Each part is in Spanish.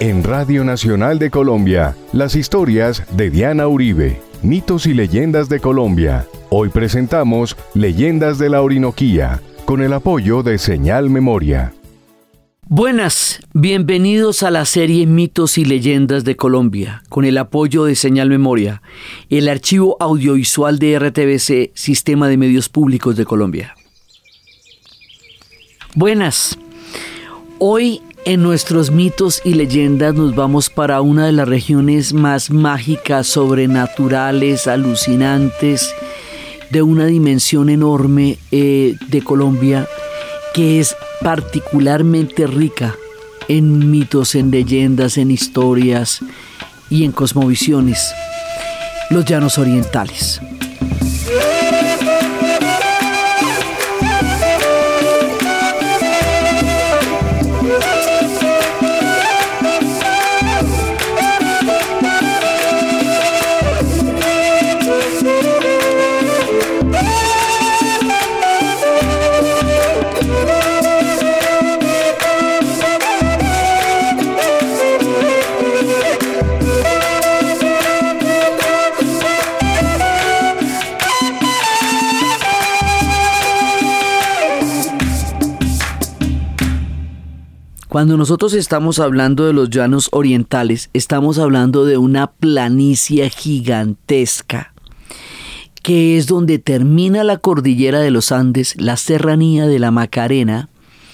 En Radio Nacional de Colombia, las historias de Diana Uribe, mitos y leyendas de Colombia. Hoy presentamos Leyendas de la Orinoquía, con el apoyo de Señal Memoria. Buenas, bienvenidos a la serie Mitos y Leyendas de Colombia, con el apoyo de Señal Memoria, el archivo audiovisual de RTBC, Sistema de Medios Públicos de Colombia. Buenas, hoy en nuestros mitos y leyendas nos vamos para una de las regiones más mágicas, sobrenaturales, alucinantes, de una dimensión enorme de Colombia, que es particularmente rica en mitos, en leyendas, en historias y en cosmovisiones: los Llanos Orientales. Cuando nosotros estamos hablando de los Llanos Orientales, estamos hablando de una planicie gigantesca, que es donde termina la cordillera de los Andes, la serranía de la Macarena,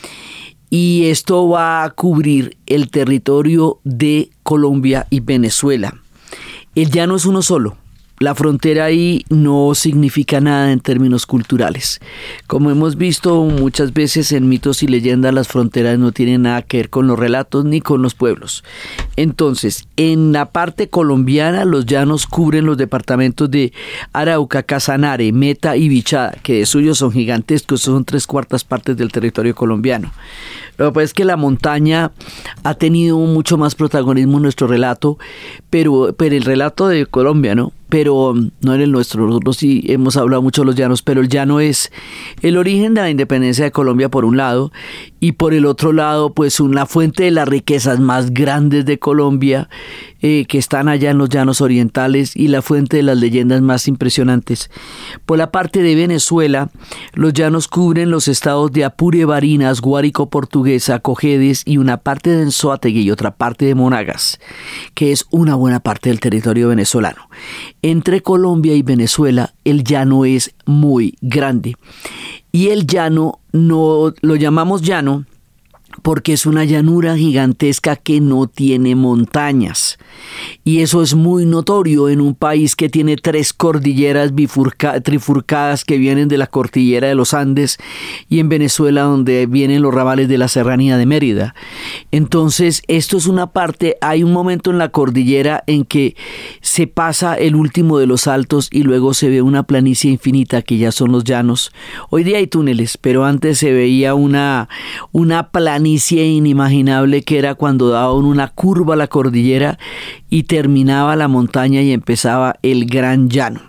y esto va a cubrir el territorio de Colombia y Venezuela. El llano es uno solo. La frontera ahí no significa nada en términos culturales. Como hemos visto muchas veces en mitos y leyendas, las fronteras no tienen nada que ver con los relatos ni con los pueblos. Entonces, en la parte colombiana, los llanos cubren los departamentos de Arauca, Casanare, Meta y Bichada, que de suyo son gigantescos, son 3/4 partes del territorio colombiano. Lo que pasa es que la montaña ha tenido mucho más protagonismo en nuestro relato, pero el relato de Colombia, ¿no? Pero no en el nuestro. Nosotros sí hemos hablado mucho de los llanos, pero el llano es el origen de la independencia de Colombia por un lado, y por el otro lado, pues una fuente de las riquezas más grandes de Colombia, que están allá en los Llanos Orientales, y la fuente de las leyendas más impresionantes. Por la parte de Venezuela, los llanos cubren los estados de Apure, Barinas, Guárico Portuguesa, Cojedes y una parte de Anzoátegui y otra parte de Monagas, que es una buena parte del territorio venezolano. Entre Colombia y Venezuela, el llano es muy grande. Y el llano no lo llamamos llano porque es una llanura gigantesca que no tiene montañas. Y eso es muy notorio en un país que tiene 3 cordilleras trifurcadas que vienen de la cordillera de los Andes, y en Venezuela donde vienen los ramales de la serranía de Mérida. Entonces, esto es una parte, hay un momento en la cordillera en que se pasa el último de los altos y luego se ve una planicie infinita que ya son los llanos. Hoy día hay túneles, pero antes se veía una planicie inimaginable, que era cuando daban una curva a la cordillera y terminaba la montaña y empezaba el gran llano.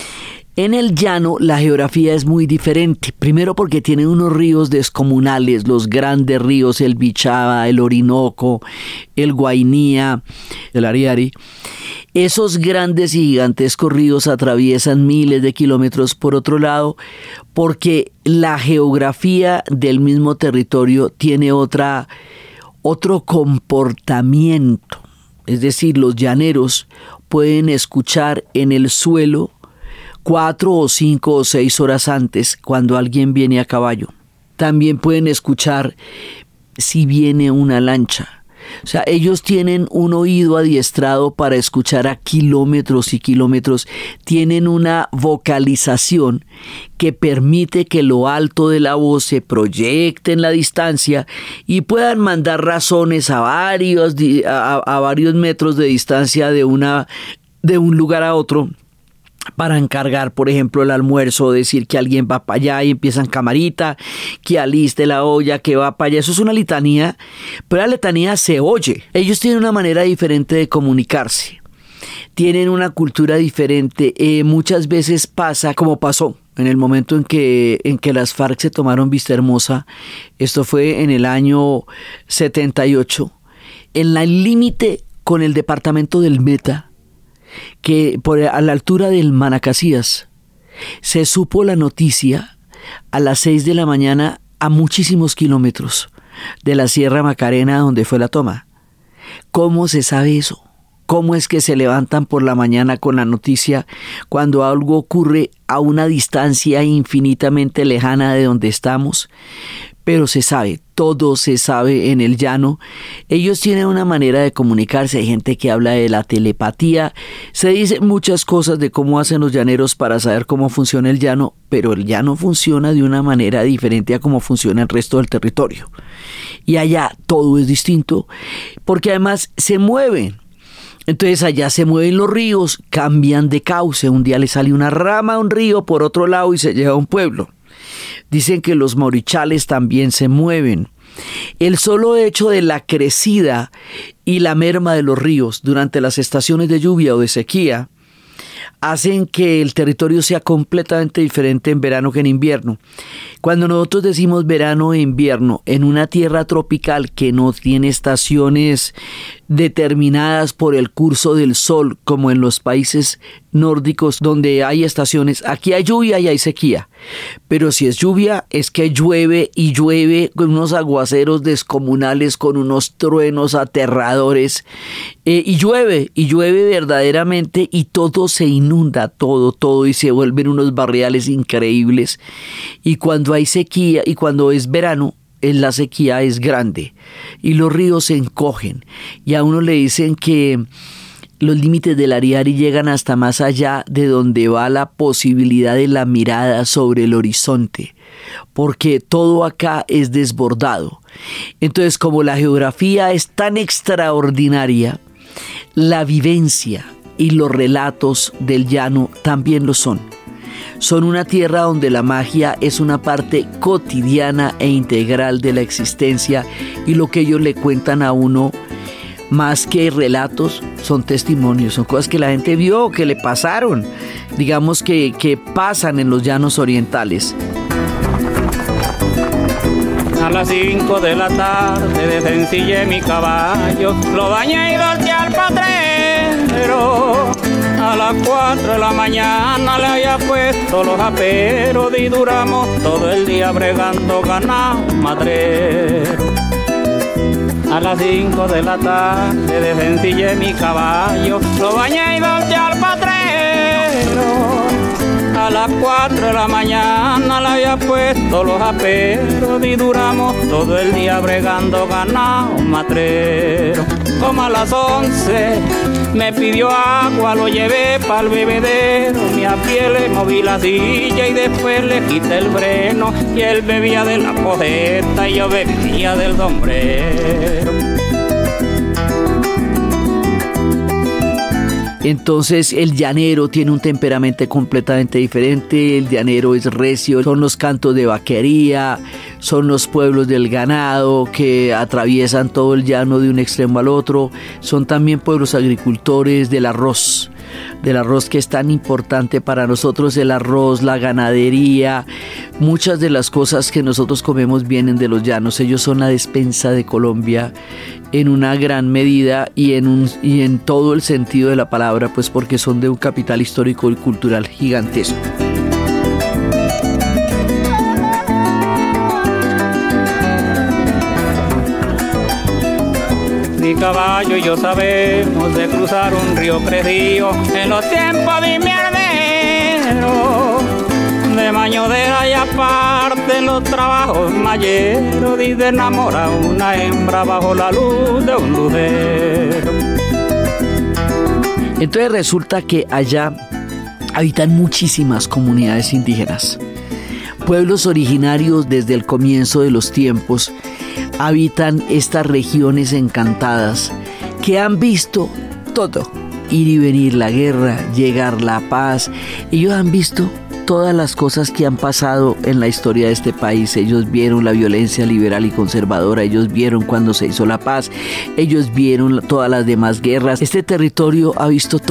En el llano la geografía es muy diferente, primero porque tiene unos ríos descomunales, los grandes ríos, el Bichada, el Orinoco, el Guainía, el Ariari. Esos grandes y gigantescos ríos atraviesan miles de kilómetros. Por otro lado, porque la geografía del mismo territorio tiene otro comportamiento. Es decir, los llaneros pueden escuchar en el suelo 4 o 5 o 6 horas antes cuando alguien viene a caballo. También pueden escuchar si viene una lancha. O sea, ellos tienen un oído adiestrado para escuchar a kilómetros y kilómetros. Tienen una vocalización que permite que lo alto de la voz se proyecte en la distancia y puedan mandar razones a varios metros de distancia de un lugar a otro, para encargar, por ejemplo, el almuerzo, decir que alguien va para allá y empiezan camarita, que aliste la olla, que va para allá. Eso es una litanía, pero la litanía se oye. Ellos tienen una manera diferente de comunicarse, tienen una cultura diferente. Muchas veces pasa, como pasó en el momento en que las FARC se tomaron Vista Hermosa. Esto fue en el año 78. en el límite con el departamento del Meta, que a la altura del Manacacías, se supo la noticia a las 6 de la mañana a muchísimos kilómetros de la Sierra Macarena donde fue la toma. ¿Cómo se sabe eso? ¿Cómo es que se levantan por la mañana con la noticia cuando algo ocurre a una distancia infinitamente lejana de donde estamos? Pero se sabe, todo se sabe en el llano. Ellos tienen una manera de comunicarse. Hay gente que habla de la telepatía. Se dicen muchas cosas de cómo hacen los llaneros para saber cómo funciona el llano, pero el llano funciona de una manera diferente a cómo funciona el resto del territorio. Y allá todo es distinto, porque además se mueven. Entonces allá se mueven los ríos, cambian de cauce. Un día le sale una rama a un río por otro lado y se lleva a un pueblo. Dicen que los maurichales también se mueven. El solo hecho de la crecida y la merma de los ríos durante las estaciones de lluvia o de sequía hacen que el territorio sea completamente diferente en verano que en invierno. Cuando nosotros decimos verano e invierno en una tierra tropical que no tiene estaciones determinadas por el curso del sol, como en los países nórdicos donde hay estaciones, aquí hay lluvia y hay sequía. Pero si es lluvia, es que llueve y llueve con unos aguaceros descomunales, con unos truenos aterradores, y llueve verdaderamente, y todo se inunda, todo, y se vuelven unos barriales increíbles. Y cuando hay sequía y cuando es verano, la sequía es grande y los ríos se encogen, y a uno le dicen que los límites del Ariari llegan hasta más allá de donde va la posibilidad de la mirada sobre el horizonte, porque todo acá es desbordado. Entonces, como la geografía es tan extraordinaria, la vivencia y los relatos del llano también lo son. Son una tierra donde la magia es una parte cotidiana e integral de la existencia, y lo que ellos le cuentan a uno, más que relatos, son testimonios, son cosas que la gente vio, que le pasaron, digamos que pasan en los llanos orientales. A las 5 de la tarde desencillé mi caballo, lo bañé y volteé al potrero. A las 4 de la mañana le había puesto los aperos y duramos todo el día bregando ganado madrero. A las 5 de la tarde desencillé mi caballo, lo bañé y volteé al potrero. A las 4 de la mañana le había puesto los aperos y duramos todo el día bregando ganado matrero. Como a las 11 me pidió agua, lo llevé pa'l bebedero, me apié, le moví la silla y después le quité el freno, y él bebía de la pojeta y yo bebía del sombrero. Entonces el llanero tiene un temperamento completamente diferente. El llanero es recio, son los cantos de vaquería, son los pueblos del ganado que atraviesan todo el llano de un extremo al otro. Son también pueblos agricultores del arroz que es tan importante para nosotros. El arroz, la ganadería, muchas de las cosas que nosotros comemos vienen de los llanos. Ellos son la despensa de Colombia en una gran medida y en todo el sentido de la palabra, pues porque son de un capital histórico y cultural gigantesco. Mi caballo y yo sabemos de cruzar un río crecido en los tiempos de inviernero, de mañodera y aparte los trabajos mayeros, y de enamorar una hembra bajo la luz de un lucero. Entonces resulta que allá habitan muchísimas comunidades indígenas, pueblos originarios desde el comienzo de los tiempos. Habitan estas regiones encantadas que han visto todo, ir y venir la guerra, llegar la paz. Ellos han visto todas las cosas que han pasado en la historia de este país. Ellos vieron la violencia liberal y conservadora, ellos vieron cuando se hizo la paz, ellos vieron todas las demás guerras. Este territorio ha visto todo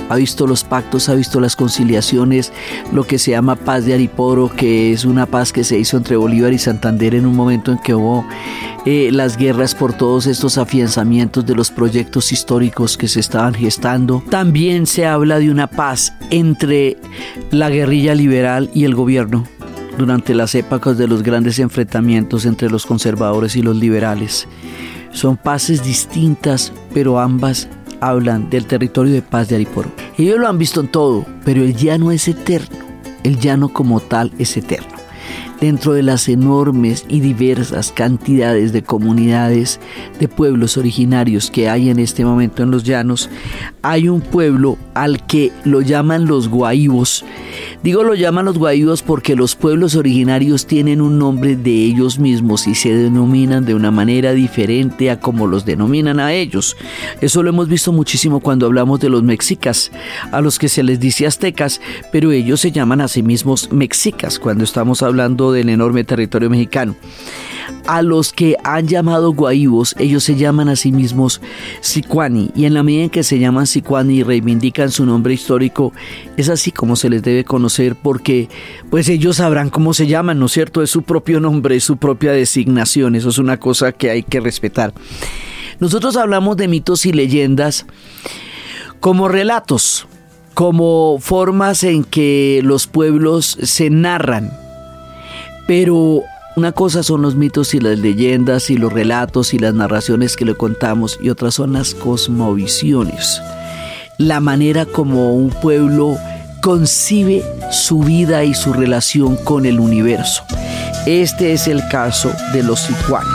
ha visto los pactos, ha visto las conciliaciones, lo que se llama paz de Ariporo, que es una paz que se hizo entre Bolívar y Santander en un momento en que hubo las guerras por todos estos afianzamientos de los proyectos históricos que se estaban gestando. También se habla de una paz entre la guerrilla liberal y el gobierno durante las épocas de los grandes enfrentamientos entre los conservadores y los liberales. Son paces distintas, pero ambas hablan del territorio de paz de Ariporo. Ellos lo han visto en todo, pero el llano es eterno. El llano como tal es eterno. Dentro de las enormes y diversas cantidades de comunidades de pueblos originarios que hay en este momento en los llanos, hay un pueblo al que lo llaman los guaívos. Digo lo llaman los guaívos porque los pueblos originarios tienen un nombre de ellos mismos y se denominan de una manera diferente a como los denominan a ellos. Eso lo hemos visto muchísimo cuando hablamos de los mexicas, a los que se les dice aztecas, pero ellos se llaman a sí mismos mexicas cuando estamos hablando del enorme territorio mexicano. A los que han llamado guaívos, ellos se llaman a sí mismos Sicuani, y en la medida en que se llaman Sicuani y reivindican su nombre histórico, es así como se les debe conocer, porque pues ellos sabrán cómo se llaman, ¿no es cierto? Es su propio nombre, es su propia designación, eso es una cosa que hay que respetar. Nosotros hablamos de mitos y leyendas como relatos, como formas en que los pueblos se narran, pero una cosa son los mitos y las leyendas y los relatos y las narraciones que le contamos, y otras son las cosmovisiones, la manera como un pueblo concibe su vida y su relación con el universo. Este es el caso de los Sicuani.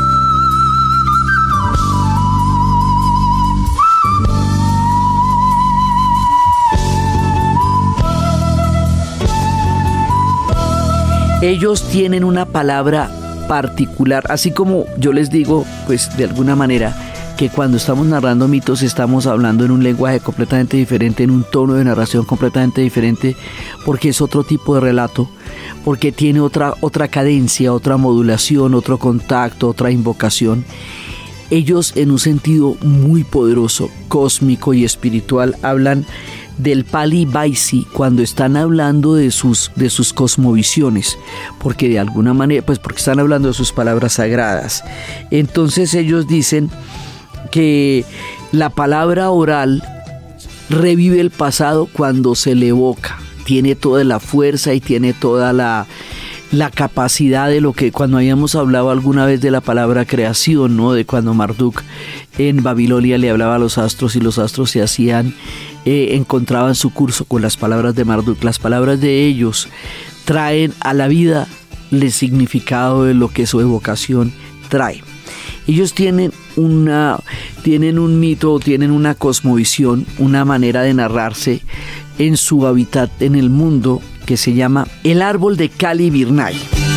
Ellos tienen una palabra particular, así como yo les digo, pues de alguna manera, que cuando estamos narrando mitos estamos hablando en un lenguaje completamente diferente, en un tono de narración completamente diferente, porque es otro tipo de relato, porque tiene otra cadencia, otra modulación, otro contacto, otra invocación. Ellos, en un sentido muy poderoso, cósmico y espiritual, hablan del Pali Vaisi cuando están hablando de sus cosmovisiones, porque de alguna manera, pues porque están hablando de sus palabras sagradas. Entonces ellos dicen que la palabra oral revive el pasado cuando se le evoca, tiene toda la fuerza y tiene toda la capacidad de lo que cuando habíamos hablado alguna vez de la palabra creación, ¿no? De cuando Marduk en Babilonia le hablaba a los astros y los astros se hacían, encontraban su curso con las palabras de Marduk. Las palabras de ellos traen a la vida el significado de lo que su evocación trae. Ellos tienen un mito, tienen una cosmovisión, una manera de narrarse en su hábitat en el mundo que se llama el árbol de Cali Birnay.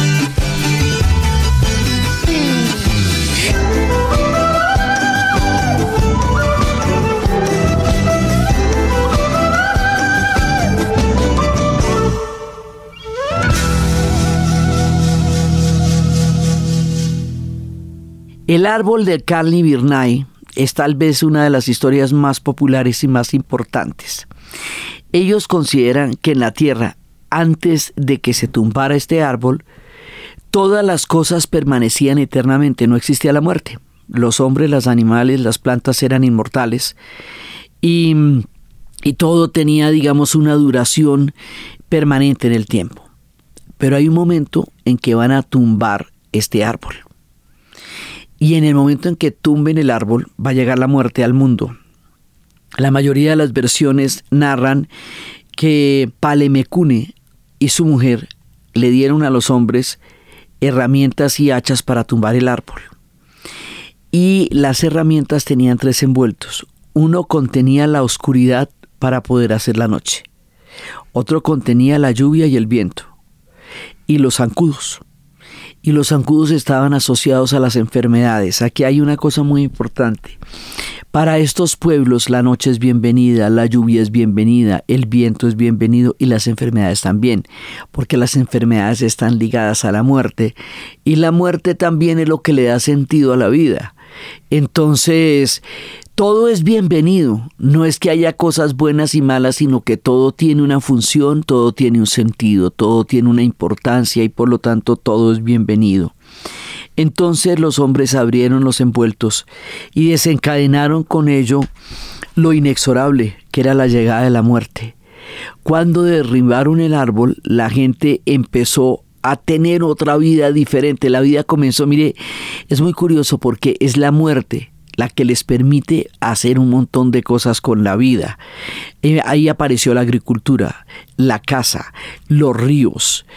El árbol de Cali Birnay es tal vez una de las historias más populares y más importantes. Ellos consideran que en la tierra, antes de que se tumbara este árbol, todas las cosas permanecían eternamente, no existía la muerte. Los hombres, los animales, las plantas eran inmortales y todo tenía, digamos, una duración permanente en el tiempo. Pero hay un momento en que van a tumbar este árbol. Y en el momento en que tumben el árbol, va a llegar la muerte al mundo. La mayoría de las versiones narran que Palemecune y su mujer le dieron a los hombres herramientas y hachas para tumbar el árbol. Y las herramientas tenían 3 envueltos. Uno contenía la oscuridad para poder hacer la noche. Otro contenía la lluvia y el viento. Y los zancudos. Y los zancudos estaban asociados a las enfermedades. Aquí hay una cosa muy importante. Para estos pueblos la noche es bienvenida, la lluvia es bienvenida, el viento es bienvenido y las enfermedades también, porque las enfermedades están ligadas a la muerte y la muerte también es lo que le da sentido a la vida. Entonces, todo es bienvenido. No es que haya cosas buenas y malas, sino que todo tiene una función, todo tiene un sentido, todo tiene una importancia y por lo tanto todo es bienvenido. Entonces los hombres abrieron los envueltos y desencadenaron con ello lo inexorable, que era la llegada de la muerte. Cuando derribaron el árbol, la gente empezó a tener otra vida diferente. La vida comenzó, mire, es muy curioso porque es la muerte la que les permite hacer un montón de cosas con la vida. Ahí apareció la agricultura, la caza, los ríos.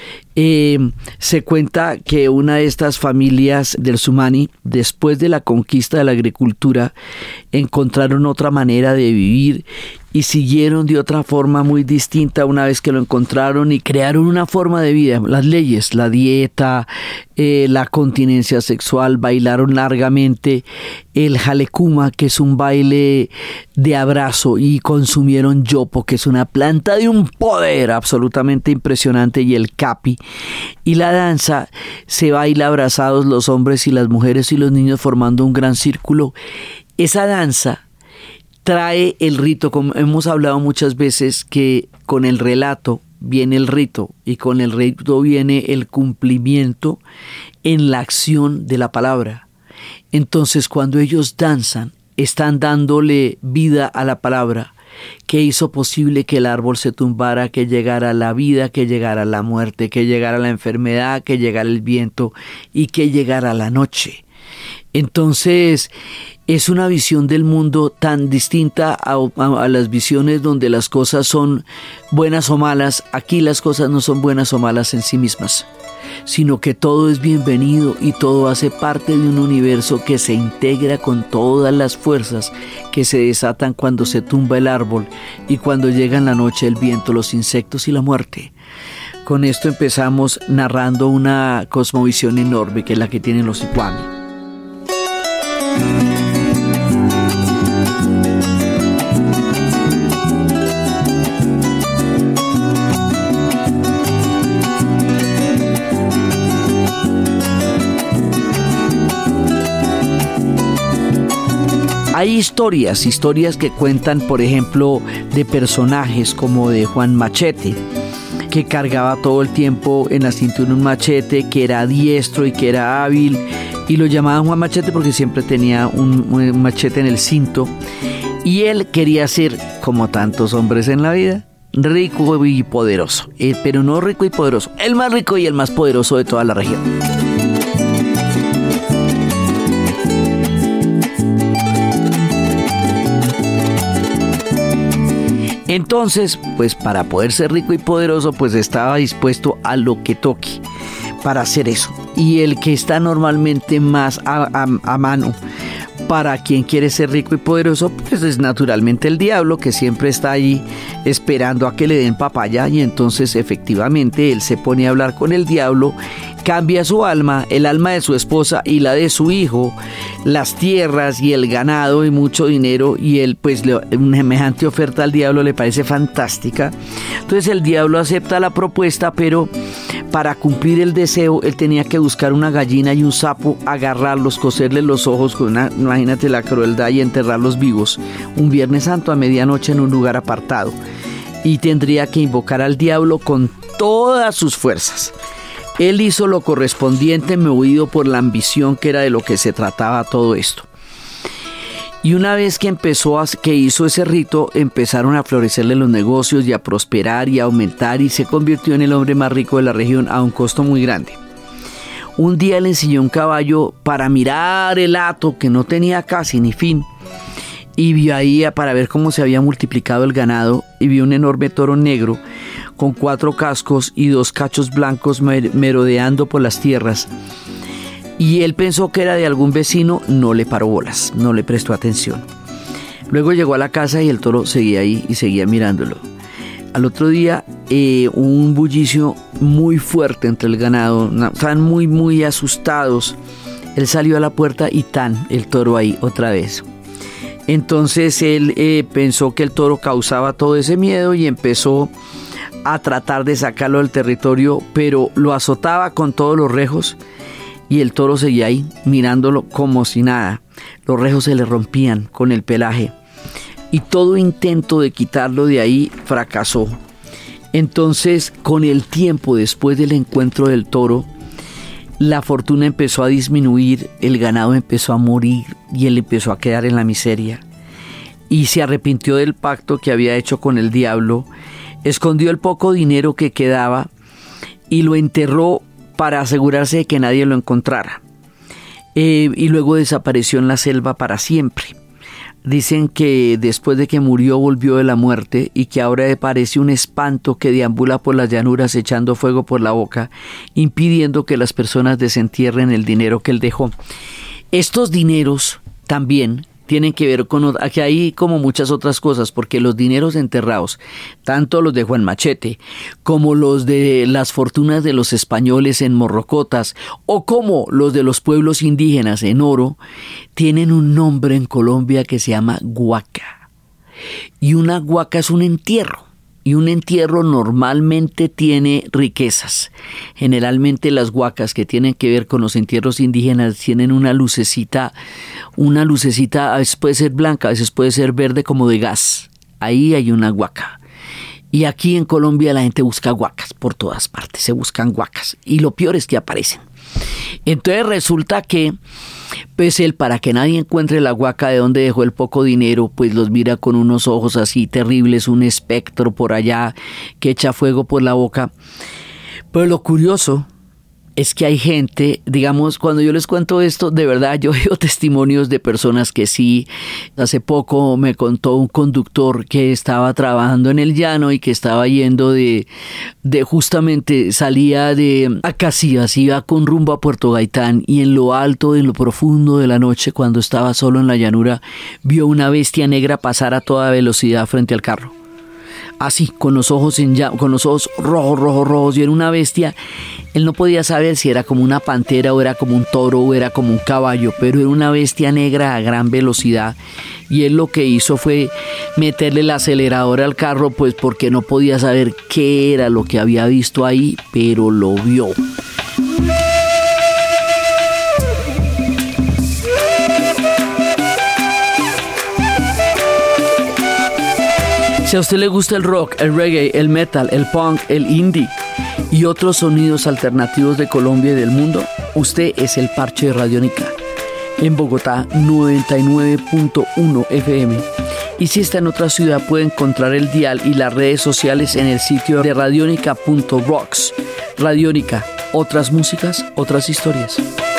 Se cuenta que una de estas familias del Sumani, después de la conquista de la agricultura, encontraron otra manera de vivir y siguieron de otra forma muy distinta una vez que lo encontraron y crearon una forma de vida, las leyes, la dieta, la continencia sexual, bailaron largamente el jalecuma, que es un baile de abrazo, y consumieron yopo, que es una planta de un poder absolutamente impresionante, y el capi. Y la danza se baila abrazados los hombres y las mujeres y los niños formando un gran círculo. Esa danza trae el rito, como hemos hablado muchas veces, que con el relato viene el rito y con el rito viene el cumplimiento en la acción de la palabra. Entonces, cuando ellos danzan, están dándole vida a la palabra que hizo posible que el árbol se tumbara, que llegara la vida, que llegara la muerte, que llegara la enfermedad, que llegara el viento y que llegara la noche. Entonces, es una visión del mundo tan distinta a las visiones donde las cosas son buenas o malas. Aquí las cosas no son buenas o malas en sí mismas, sino que todo es bienvenido y todo hace parte de un universo que se integra con todas las fuerzas que se desatan cuando se tumba el árbol y cuando llegan la noche, el viento, los insectos y la muerte. Con esto empezamos narrando una cosmovisión enorme que es la que tienen los Sicuani. Hay historias que cuentan, por ejemplo, de personajes como de Juan Machete, que cargaba todo el tiempo en la cintura un machete, que era diestro y que era hábil, y lo llamaban Juan Machete porque siempre tenía un machete en el cinto, y él quería ser, como tantos hombres en la vida, rico y poderoso, pero no rico y poderoso, el más rico y el más poderoso de toda la región. Entonces, pues para poder ser rico y poderoso, pues estaba dispuesto a lo que toque para hacer eso. Y el que está normalmente más a mano para quien quiere ser rico y poderoso, pues es naturalmente el diablo, que siempre está ahí esperando a que le den papaya. Y entonces efectivamente él se pone a hablar con el diablo, cambia su alma, el alma de su esposa y la de su hijo, las tierras y el ganado y mucho dinero, y él pues una semejante oferta al diablo le parece fantástica. Entonces el diablo acepta la propuesta, pero para cumplir el deseo él tenía que buscar una gallina y un sapo, agarrarlos, coserles los ojos con una, imagínate la crueldad, y enterrarlos vivos un Viernes Santo a medianoche en un lugar apartado, y tendría que invocar al diablo con todas sus fuerzas. Él hizo lo correspondiente, movido por la ambición, que era de lo que se trataba todo esto. Y una vez que hizo ese rito, empezaron a florecerle los negocios y a prosperar y a aumentar, y se convirtió en el hombre más rico de la región a un costo muy grande. Un día le enseñó un caballo para mirar el hato, que no tenía casi ni fin, y vio ahí para ver cómo se había multiplicado el ganado, y vio un enorme toro negro con 4 cascos y 2 cachos blancos merodeando por las tierras. Y él pensó que era de algún vecino, no le paró bolas, no le prestó atención. Luego llegó a la casa y el toro seguía ahí y seguía mirándolo. Al otro día, un bullicio muy fuerte entre el ganado, estaban muy asustados. Él salió a la puerta y el toro ahí otra vez. Entonces él pensó que el toro causaba todo ese miedo y empezó a tratar de sacarlo del territorio, pero lo azotaba con todos los rejos y el toro seguía ahí mirándolo como si nada. Los rejos se le rompían con el pelaje y todo intento de quitarlo de ahí fracasó. Entonces, con el tiempo, después del encuentro del toro, la fortuna empezó a disminuir, el ganado empezó a morir y él empezó a quedar en la miseria. Y se arrepintió del pacto que había hecho con el diablo, escondió el poco dinero que quedaba y lo enterró para asegurarse de que nadie lo encontrara. Y luego desapareció en la selva para siempre. Dicen que después de que murió volvió de la muerte y que ahora parece un espanto que deambula por las llanuras echando fuego por la boca, impidiendo que las personas desentierren el dinero que él dejó. Estos dineros también tienen que ver con, aquí hay como muchas otras cosas, porque los dineros enterrados, tanto los de Juan Machete, como los de las fortunas de los españoles en Morrocotas, o como los de los pueblos indígenas en oro, tienen un nombre en Colombia que se llama huaca. Y una huaca es un entierro. Y un entierro normalmente tiene riquezas. Generalmente las huacas que tienen que ver con los entierros indígenas tienen una lucecita, a veces puede ser blanca, a veces puede ser verde como de gas. Ahí hay una huaca. Y aquí en Colombia la gente busca huacas por todas partes, se buscan huacas. Y lo peor es que aparecen. Entonces resulta que pues él, para que nadie encuentre la huaca de donde dejó el poco dinero, pues los mira con unos ojos así terribles, un espectro por allá que echa fuego por la boca. Pero lo curioso es que hay gente, digamos, cuando yo les cuento esto, de verdad yo veo testimonios de personas que sí. Hace poco me contó un conductor que estaba trabajando en el llano y que estaba yendo de justamente salía de Acacías, iba con rumbo a Puerto Gaitán, y en lo alto, en lo profundo de la noche, cuando estaba solo en la llanura, vio una bestia negra pasar a toda velocidad frente al carro. Así, con los ojos rojos, y era una bestia. Él no podía saber si era como una pantera o era como un toro o era como un caballo, pero era una bestia negra a gran velocidad, y él lo que hizo fue meterle el acelerador al carro, pues porque no podía saber qué era lo que había visto ahí, pero lo vio. Si a usted le gusta el rock, el reggae, el metal, el punk, el indie y otros sonidos alternativos de Colombia y del mundo, usted es el parche de Radiónica. En Bogotá, 99.1 FM. Y si está en otra ciudad, puede encontrar el dial y las redes sociales en el sitio de radionica.rocks. Radiónica, otras músicas, otras historias.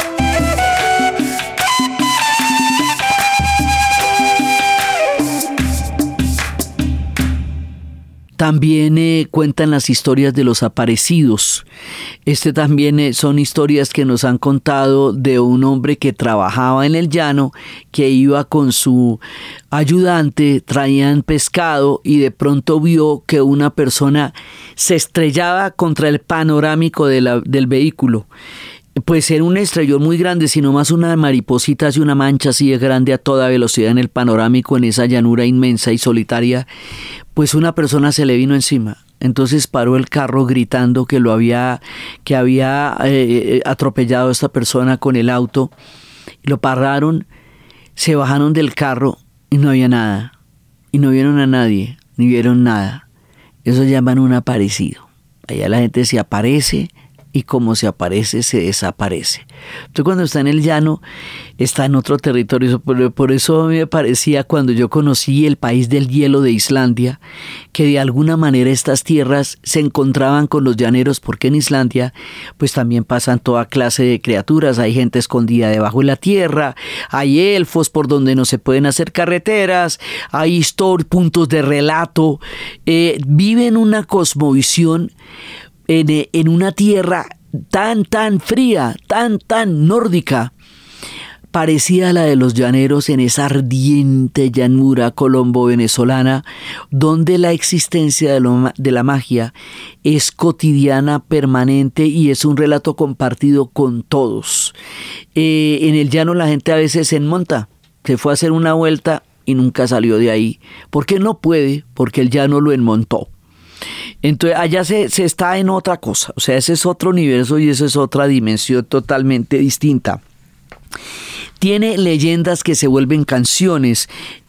También cuentan las historias de los aparecidos. También son historias que nos han contado de un hombre que trabajaba en el llano, que iba con su ayudante, traían pescado y de pronto vio que una persona se estrellaba contra el panorámico del vehículo. Pues era un estrellón muy grande, sino más una mariposita así, una mancha así de grande a toda velocidad en el panorámico, en esa llanura inmensa y solitaria. Pues una persona se le vino encima. Entonces paró el carro gritando que había atropellado a esta persona con el auto. Lo pararon, se bajaron del carro y no había nada. Y no vieron a nadie, ni vieron nada. Eso llaman un aparecido. Allá la gente se aparece y como se aparece, se desaparece. Entonces cuando está en el llano, está en otro territorio. Por eso me parecía, cuando yo conocí el país del hielo de Islandia, que de alguna manera estas tierras se encontraban con los llaneros, porque en Islandia pues también pasan toda clase de criaturas. Hay gente escondida debajo de la tierra, hay elfos por donde no se pueden hacer carreteras, hay puntos de relato. Viven una cosmovisión en una tierra tan fría, tan nórdica, parecida a la de los llaneros, en esa ardiente llanura colombo-venezolana, donde la existencia de la magia es cotidiana, permanente, y es un relato compartido con todos. En el llano la gente a veces se enmonta, se fue a hacer una vuelta y nunca salió de ahí. ¿Por qué no puede? Porque el llano lo enmontó. Entonces allá se está en otra cosa, o sea, ese es otro universo y esa es otra dimensión totalmente distinta. Tiene leyendas que se vuelven canciones.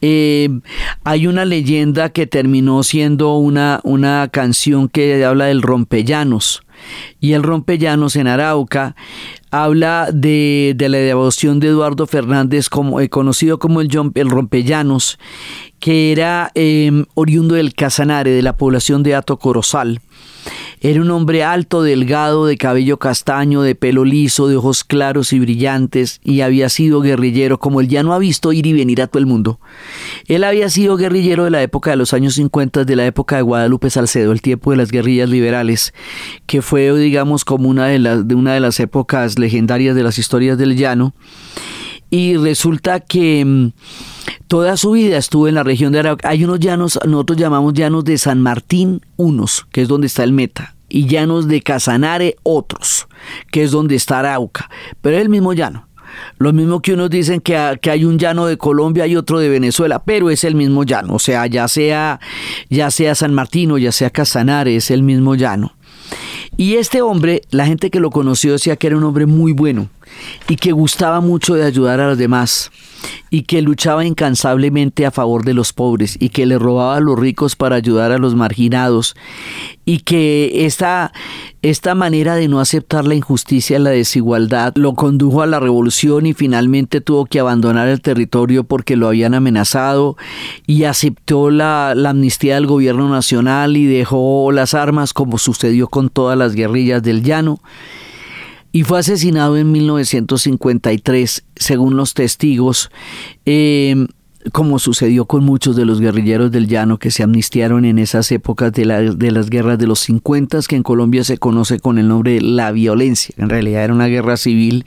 Hay una leyenda que terminó siendo una canción que habla del rompellanos. Y el rompellanos en Arauca habla de la devoción de Eduardo Fernández, conocido como el rompellanos, que era oriundo del Casanare, de la población de Hato Corozal. Era un hombre alto, delgado, de cabello castaño, de pelo liso, de ojos claros y brillantes, y había sido guerrillero, como él ya no ha visto ir y venir a todo el mundo. Él había sido guerrillero de la época de los años 50, de la época de Guadalupe Salcedo, el tiempo de las guerrillas liberales, que fue, digamos, como una de las épocas legendarias de las historias del llano. Y resulta que toda su vida estuvo en la región de Arauca. Hay unos llanos, nosotros llamamos llanos de San Martín, unos, que es donde está el Meta, y llanos de Casanare, otros, que es donde está Arauca, pero es el mismo llano. Lo mismo que unos dicen que hay un llano de Colombia y otro de Venezuela, pero es el mismo llano, o sea, ya sea San Martín o ya sea Casanare, es el mismo llano. Y este hombre, la gente que lo conoció decía que era un hombre muy bueno y que gustaba mucho de ayudar a los demás y que luchaba incansablemente a favor de los pobres y que le robaba a los ricos para ayudar a los marginados, y que esta manera de no aceptar la injusticia y la desigualdad lo condujo a la revolución, y finalmente tuvo que abandonar el territorio porque lo habían amenazado, y aceptó la amnistía del gobierno nacional y dejó las armas, como sucedió con todas las guerrillas del llano. Y fue asesinado en 1953, según los testigos, como sucedió con muchos de los guerrilleros del llano que se amnistiaron en esas épocas de las guerras de los 50, que en Colombia se conoce con el nombre de la violencia. En realidad era una guerra civil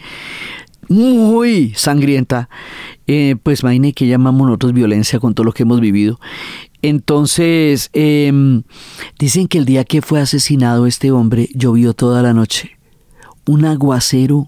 muy sangrienta, pues imagine que llamamos nosotros violencia con todo lo que hemos vivido. Entonces, dicen que el día que fue asesinado este hombre llovió toda la noche. Un aguacero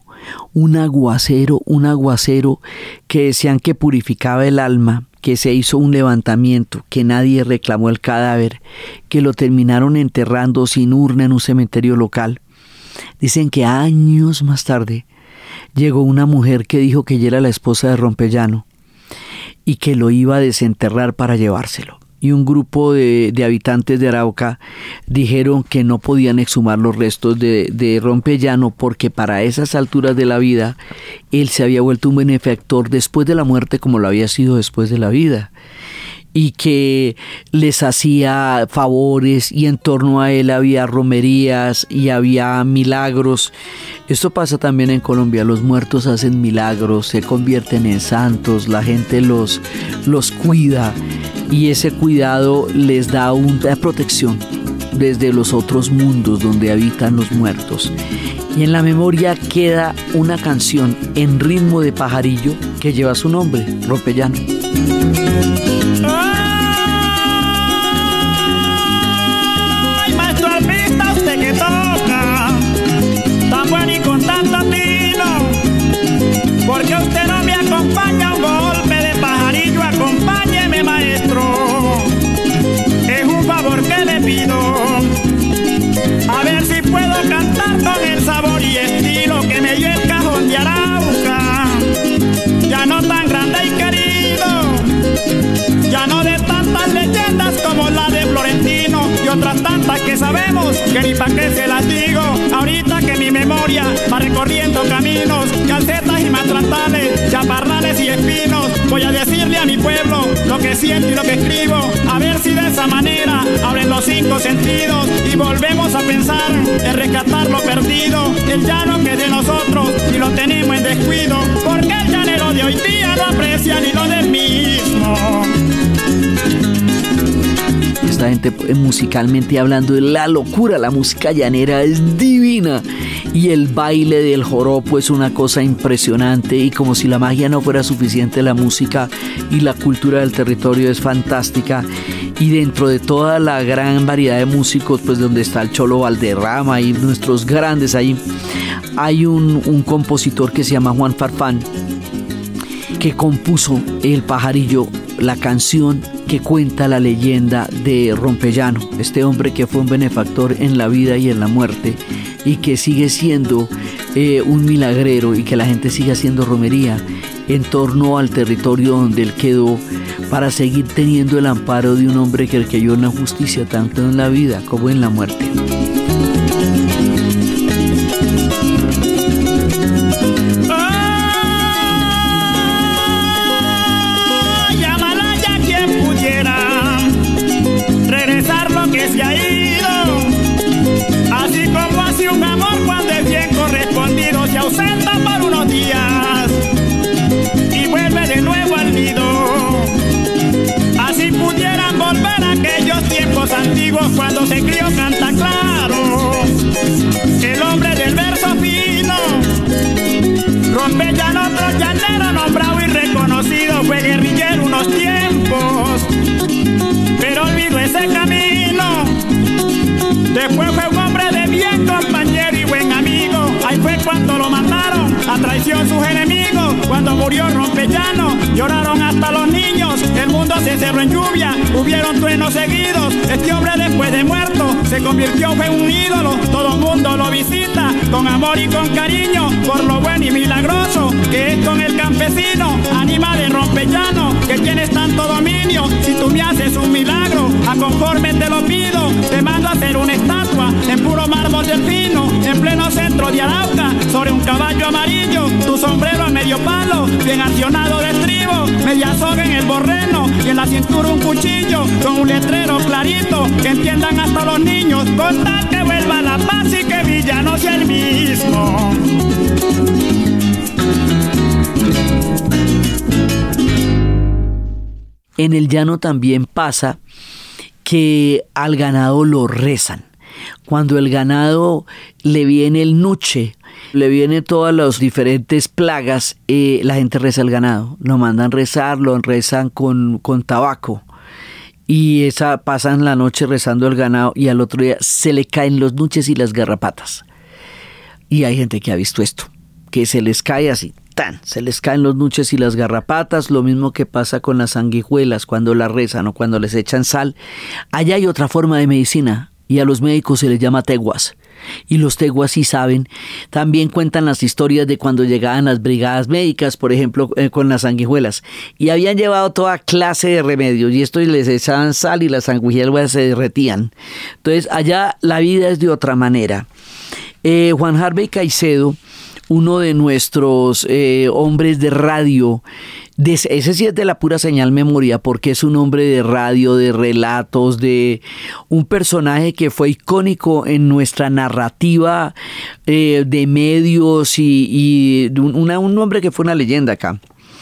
que decían que purificaba el alma, que se hizo un levantamiento, que nadie reclamó el cadáver, que lo terminaron enterrando sin urna en un cementerio local. Dicen que años más tarde llegó una mujer que dijo que ella era la esposa de Rompellano y que lo iba a desenterrar para llevárselo. Y un grupo de habitantes de Arauca dijeron que no podían exhumar los restos de Rompellano porque para esas alturas de la vida él se había vuelto un benefactor después de la muerte, como lo había sido después de la vida, y que les hacía favores, y en torno a él había romerías y había milagros. Esto pasa también en Colombia, los muertos hacen milagros, se convierten en santos, la gente los cuida, y ese cuidado les da una protección desde los otros mundos donde habitan los muertos. Y en la memoria queda una canción en ritmo de pajarillo que lleva su nombre, Rompellano. Ay, maestro arpista, usted que toca tan bueno y con tanto tino, porque usted no me acompaña un golpe de pajarillo. Acompáñeme, maestro, es un favor que le pido, a ver si puedo cantar con el sabor y estilo que me dio el cajón de Arauca, ya no tan grande y querido, ya no de tantas leyendas como la de Florentino y otras tantas que sabemos que ni pa' qué se las digo. Ahorita que mi memoria va recorriendo caminos, calcetas y matrantales, chaparrales y espinos, voy a decirle a mi pueblo lo que siento y lo que escribo, a ver si de esa manera abren los 5 sentidos y volvemos a pensar en rescatar lo perdido, el llano que es de nosotros y lo tenemos en descuido, porque el llanero de hoy día no aprecia ni lo del mismo. Esta gente musicalmente hablando de la locura, la música llanera es divina, y el baile del joropo es una cosa impresionante, y como si la magia no fuera suficiente, la música y la cultura del territorio es fantástica. Y dentro de toda la gran variedad de músicos, pues donde está el Cholo Valderrama y nuestros grandes ahí, hay un compositor que se llama Juan Farfán, que compuso El Pajarillo la canción que cuenta la leyenda de Rompellano, este hombre que fue un benefactor en la vida y en la muerte y que sigue siendo un milagrero y que la gente sigue haciendo romería en torno al territorio donde él quedó para seguir teniendo el amparo de un hombre que creyó en la justicia tanto en la vida como en la muerte. Yamalaya quien pudiera regresar lo que se ha ido, así como así un amor cuando es bien correspondido se ausenta por unos días y vuelve de nuevo al nido. Así pudieran volver a aquellos tiempos antiguos cuando se crió canta claro el hombre del verso fino. Rompellano, otro llanero nombrado y reconocido, fue guerrillero unos tiempos, pero olvidó ese camino. Después fue un hombre de bien, compañero y buen amigo. Ahí fue cuando lo mataron a traición sus enemigos. Cuando murió Rompellano, lloraron hasta los niños. El mundo se cerró en lluvia, hubieron truenos seguidos. Este hombre después de muerto se convirtió en un ídolo. Todo el mundo lo visita con amor y con cariño por lo bueno y milagroso que es con el campesino. Anima de Rompellano, que tienes tanto dominio. Si tú me haces un milagro, a conforme te lo pido, te mando a hacer una estatua en puro mármol del Pino, en pleno centro de Arauca, sobre un caballo amarillo, tu sombrero a medio palo, bien accionado de estribo, media soga en el borreno y en la cintura un cuchillo, con un letrero clarito, que entiendan hasta los niños, con tal que vuelva la paz y que Villa no sea el mismo. En el llano también pasa que al ganado lo rezan. Cuando el ganado le viene el nuche, le vienen todas las diferentes plagas, la gente reza al ganado. Lo mandan rezar, lo rezan con tabaco. Y pasan la noche rezando al ganado y al otro día se le caen los nuches y las garrapatas. Y hay gente que ha visto esto, que se les cae así. Se les caen los nuches y las garrapatas, lo mismo que pasa con las sanguijuelas cuando las rezan o cuando les echan sal. Allá hay otra forma de medicina y a los médicos se les llama teguas. Y los teguas sí saben, también cuentan las historias de cuando llegaban las brigadas médicas, por ejemplo, con las sanguijuelas, y habían llevado toda clase de remedios, y esto les echaban sal y las sanguijuelas se derretían. Entonces allá la vida es de otra manera. Juan Harvey Caicedo, uno de nuestros hombres de radio, ese sí es de la pura señal memoria, porque es un hombre de radio, de relatos, de un personaje que fue icónico en nuestra narrativa de medios y un hombre que fue una leyenda acá.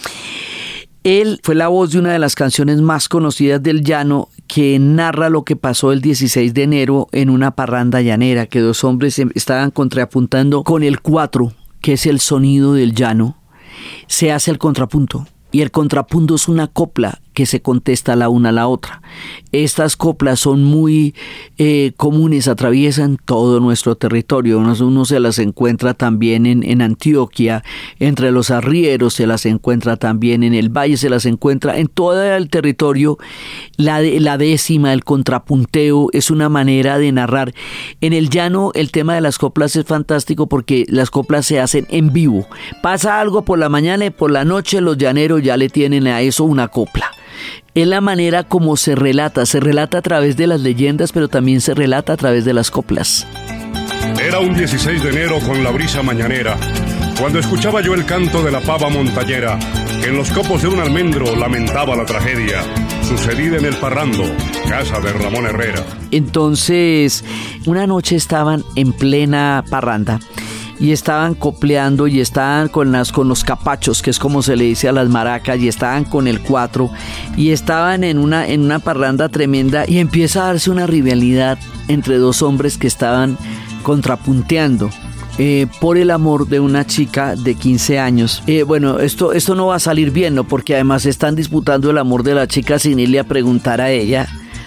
Él fue la voz de una de las canciones más conocidas del llano, que narra lo que pasó el 16 de enero en una parranda llanera, que dos hombres estaban contrapuntando con el 4, que es el sonido del llano. Se hace el contrapunto, y el contrapunto es una copla que se contesta la una a la otra. Estas coplas son muy comunes, atraviesan todo nuestro territorio. Uno se las encuentra también en Antioquia, entre los arrieros, se las encuentra también en el valle, se las encuentra en todo el territorio. La décima, el contrapunteo, es una manera de narrar. En el llano el tema de las coplas es fantástico porque las coplas se hacen en vivo. Pasa algo por la mañana y por la noche los llaneros ya le tienen a eso una copla. Es la manera como se relata a través de las leyendas, pero también se relata a través de las coplas. Era un 16 de enero con la brisa mañanera, cuando escuchaba yo el canto de la pava montañera, que en los copos de un almendro lamentaba la tragedia, sucedida en el Parrando, casa de Ramón Herrera. Entonces, una noche estaban en plena parranda, y estaban copleando y estaban con los capachos, que es como se le dice a las maracas, y estaban con el 4 y estaban en una parranda tremenda, y empieza a darse una rivalidad entre dos hombres que estaban contrapunteando por el amor de una chica de 15 años. Bueno, esto no va a salir bien, ¿no? Porque además están disputando el amor de la chica sin irle a preguntar a ella.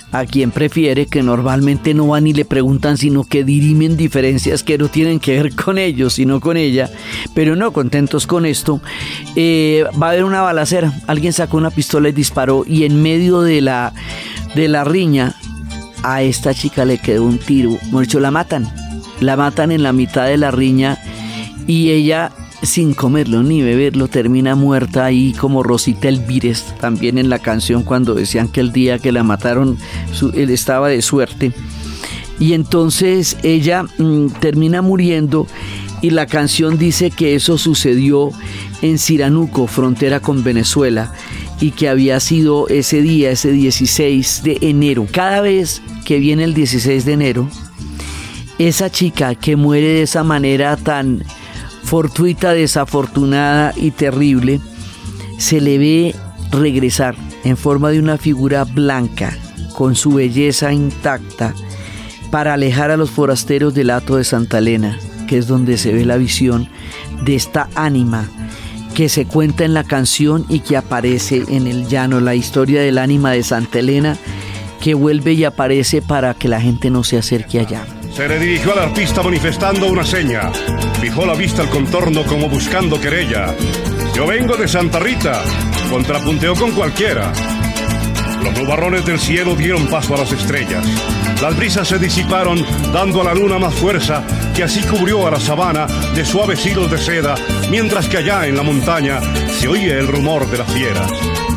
a quien prefiere, que normalmente no van y le preguntan, sino que dirimen diferencias que no tienen que ver con ellos, sino con ella. Pero no contentos con esto, va a haber una balacera. Alguien sacó una pistola y disparó, y en medio de la riña a esta chica le quedó un tiro. Mucho la matan en la mitad de la riña, y ella, sin comerlo ni beberlo, termina muerta ahí como Rosita Elvírez, también en la canción, cuando decían que el día que la mataron él estaba de suerte. Y entonces ella termina muriendo, y la canción dice que eso sucedió en Siranuco, frontera con Venezuela, y que había sido ese día, ese 16 de enero. Cada vez que viene el 16 de enero, esa chica que muere de esa manera tan fortuita, desafortunada y terrible, se le ve regresar en forma de una figura blanca, con su belleza intacta, para alejar a los forasteros del hato de Santa Elena, que es donde se ve la visión de esta ánima que se cuenta en la canción y que aparece en el llano, la historia del ánima de Santa Elena, que vuelve y aparece para que la gente no se acerque allá. Se le dirigió al artista manifestando una seña. Fijó la vista al contorno como buscando querella. Yo vengo de Santa Rita, contrapunteó con cualquiera. Los nubarrones del cielo dieron paso a las estrellas. Las brisas se disiparon, dando a la luna más fuerza, que así cubrió a la sabana de suaves hilos de seda, mientras que allá en la montaña se oía el rumor de las fieras.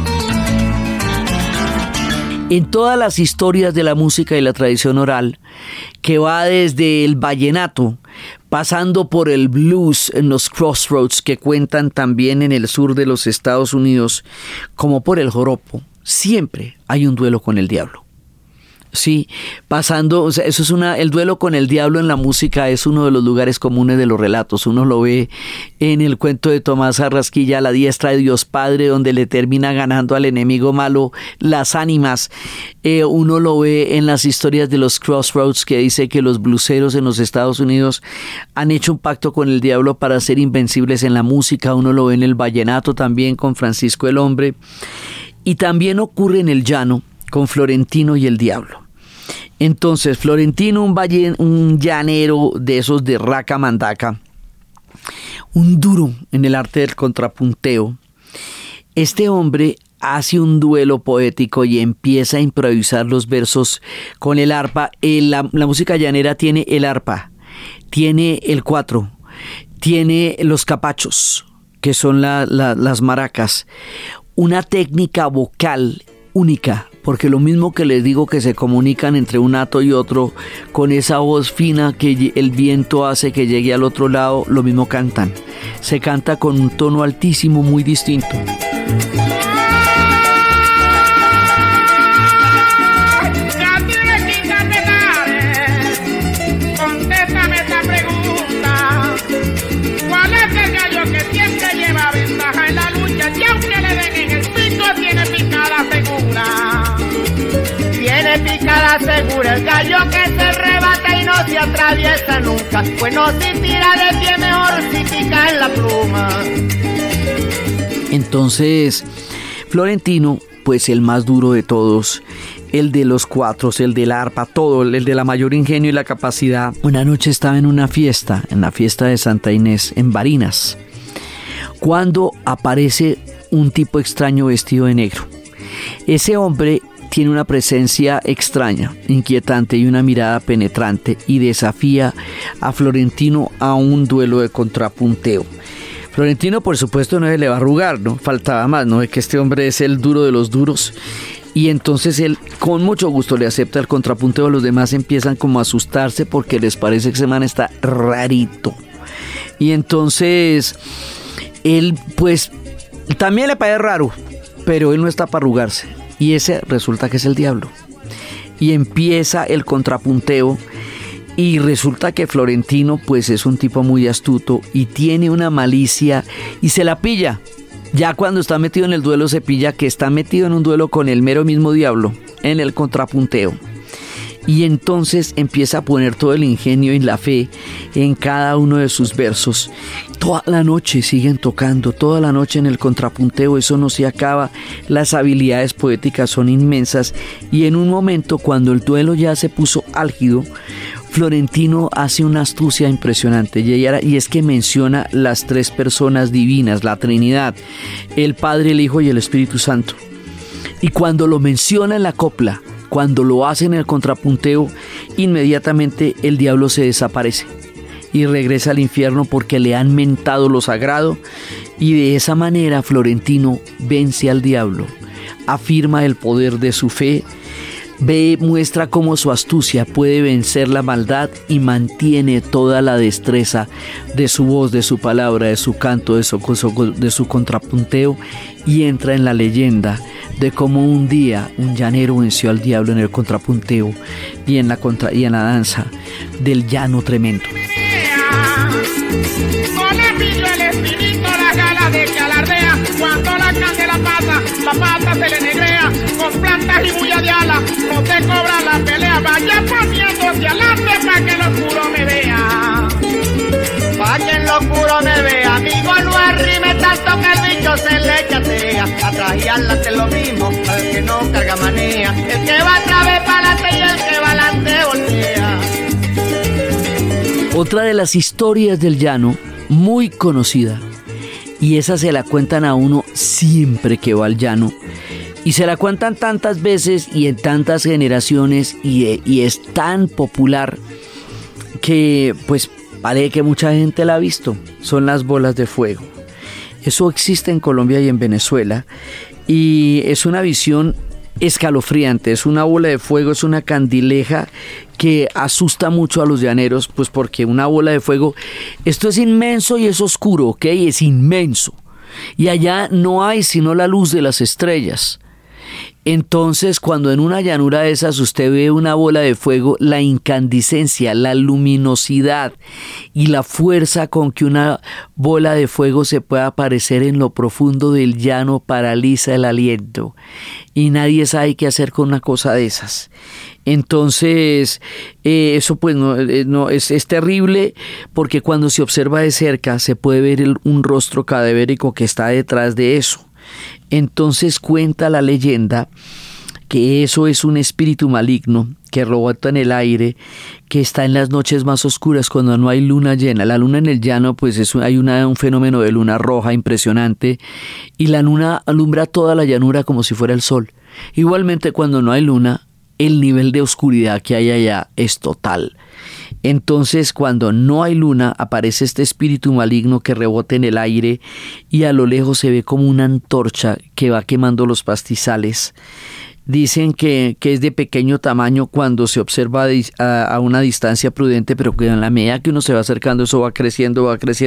En todas las historias de la música y la tradición oral, que va desde el vallenato, pasando por el blues en los crossroads que cuentan también en el sur de los Estados Unidos, como por el joropo, siempre hay un duelo con el diablo. Sí, pasando, o sea, eso es el duelo con el diablo en la música es uno de los lugares comunes de los relatos. Uno lo ve en el cuento de Tomás Arrasquilla, La diestra de Dios Padre, donde le termina ganando al enemigo malo las ánimas. Uno lo ve en las historias de los Crossroads, que dice que los bluseros en los Estados Unidos han hecho un pacto con el diablo para ser invencibles en la música. Uno lo ve en el vallenato también con Francisco el Hombre. Y también ocurre en el llano con Florentino y el diablo. Entonces, Florentino, un llanero de esos de raca mandaca, un duro en el arte del contrapunteo. Este hombre hace un duelo poético y empieza a improvisar los versos con el arpa. La música llanera tiene el arpa, tiene el cuatro, tiene los capachos, que son las maracas, una técnica vocal única, porque lo mismo que les digo que se comunican entre un hato y otro con esa voz fina que el viento hace que llegue al otro lado, lo mismo cantan. Se canta con un tono altísimo muy distinto. Contéstame esta pregunta. ¿Cuál es el gallo que siempre lleva ventaja en la lucha? Y aunque le den en el pico, tiene picada segura. Tiene picada segura el gallo que se rebata y no se atraviesa nunca. Pues no se tira de pie, mejor si pica en la pluma. Entonces, Florentino, pues el más duro de todos, el de los cuatros, el del arpa, todo, el de la mayor ingenio y la capacidad. Una noche estaba en una fiesta, en la fiesta de Santa Inés, en Barinas, cuando aparece un tipo extraño vestido de negro. Ese hombre tiene una presencia extraña, inquietante y una mirada penetrante, y desafía a Florentino a un duelo de contrapunteo. Florentino, por supuesto, no se le va a arrugar, ¿no? Faltaba más, ¿no? Es que este hombre es el duro de los duros. Y entonces él con mucho gusto le acepta el contrapunteo. Los demás empiezan como a asustarse porque les parece que ese man está rarito. Y entonces él pues también le parece raro, pero él no está para arrugarse. Y ese resulta que es el diablo. Y empieza el contrapunteo. Y resulta que Florentino pues es un tipo muy astuto y tiene una malicia y se la pilla. Ya cuando está metido en el duelo se pilla que está metido en un duelo con el mero mismo diablo en el contrapunteo. Y entonces empieza a poner todo el ingenio y la fe en cada uno de sus versos. Toda la noche siguen tocando, toda la noche en el contrapunteo, eso no se acaba. Las habilidades poéticas son inmensas y en un momento, cuando el duelo ya se puso álgido, Florentino hace una astucia impresionante y es que menciona las tres personas divinas, la Trinidad, el Padre, el Hijo y el Espíritu Santo. Y cuando lo menciona en la copla, cuando lo hace en el contrapunteo, inmediatamente el diablo se desaparece y regresa al infierno porque le han mentado lo sagrado, y de esa manera Florentino vence al diablo, afirma el poder de su fe, muestra cómo su astucia puede vencer la maldad y mantiene toda la destreza de su voz, de su palabra, de su canto, de su contrapunteo, y entra en la leyenda de cómo un día un llanero venció al diablo en el contrapunteo y en la danza del llano tremendo. No le pido el espíritu las galas de que alardea. Cuando la candela pasa, la pata se le negrea. Con plantas y bulla de ala, no te cobra la pelea. Vaya poniendo hacia adelante pa' que lo oscuro me vea. Pa' que en lo oscuro me vea. Amigo, no arrime tanto que el bicho se le chatea. Atrás y adelante es lo mismo, al que no carga manea. El que va otra vez para adelante y el que va adelante voltea. Otra de las historias del llano, muy conocida, y esa se la cuentan a uno siempre que va al llano, y se la cuentan tantas veces y en tantas generaciones, y es tan popular que pues parece que mucha gente la ha visto. Son las bolas de fuego. Eso existe en Colombia y en Venezuela, y es una visión escalofriante. Es una bola de fuego, es una candileja que asusta mucho a los llaneros, pues porque una bola de fuego, esto es inmenso y es oscuro, ¿ok? Es inmenso. Y allá no hay sino la luz de las estrellas. Entonces, cuando en una llanura de esas usted ve una bola de fuego, la incandescencia, la luminosidad y la fuerza con que una bola de fuego se puede aparecer en lo profundo del llano paraliza el aliento. Y nadie sabe qué hacer con una cosa de esas. Entonces, eso pues no es terrible, porque cuando se observa de cerca se puede ver un rostro cadavérico que está detrás de eso. Entonces cuenta la leyenda que eso es un espíritu maligno que rebota en el aire, que está en las noches más oscuras cuando no hay luna llena. La luna en el llano, pues hay un fenómeno de luna roja impresionante, y la luna alumbra toda la llanura como si fuera el sol. Igualmente, cuando no hay luna, el nivel de oscuridad que hay allá es total. Entonces, cuando no hay luna, aparece este espíritu maligno que rebota en el aire, y a lo lejos se ve como una antorcha que va quemando los pastizales. Dicen que es de pequeño tamaño cuando se observa a una distancia prudente, pero que en la medida que uno se va acercando, eso va creciendo,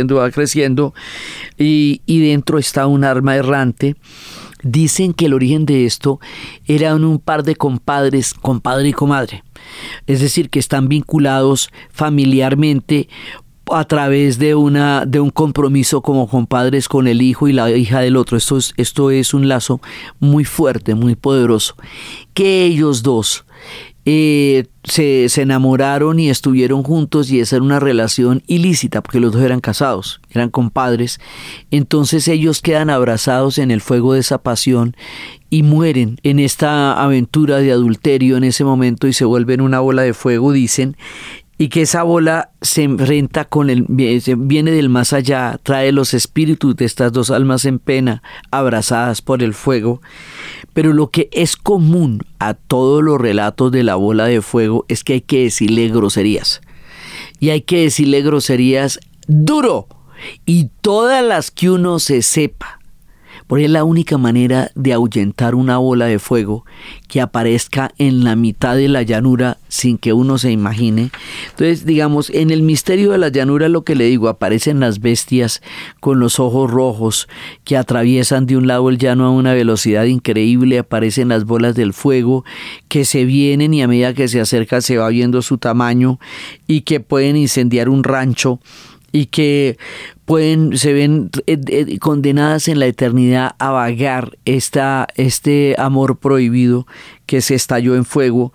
y dentro está un arma errante. Dicen que el origen de esto era un par de compadres, compadre y comadre. Es decir, que están vinculados familiarmente a través de un compromiso como compadres con el hijo y la hija del otro. Esto es un lazo muy fuerte, muy poderoso. Que ellos dos se enamoraron y estuvieron juntos, y esa era una relación ilícita porque los dos eran casados, eran compadres. Entonces ellos quedan abrazados en el fuego de esa pasión y mueren en esta aventura de adulterio en ese momento, y se vuelven una bola de fuego, dicen, y que esa bola se enfrenta viene del más allá, trae los espíritus de estas dos almas en pena, abrazadas por el fuego. Pero lo que es común a todos los relatos de la bola de fuego es que hay que decirle groserías. Y hay que decirle groserías duro, y todas las que uno se sepa. Porque es la única manera de ahuyentar una bola de fuego que aparezca en la mitad de la llanura sin que uno se imagine. Entonces, digamos, en el misterio de la llanura, lo que le digo, aparecen las bestias con los ojos rojos que atraviesan de un lado el llano a una velocidad increíble. Aparecen las bolas del fuego que se vienen, y a medida que se acercan se va viendo su tamaño, y que pueden incendiar un rancho, y que se ven condenadas en la eternidad a vagar este amor prohibido que se estalló en fuego.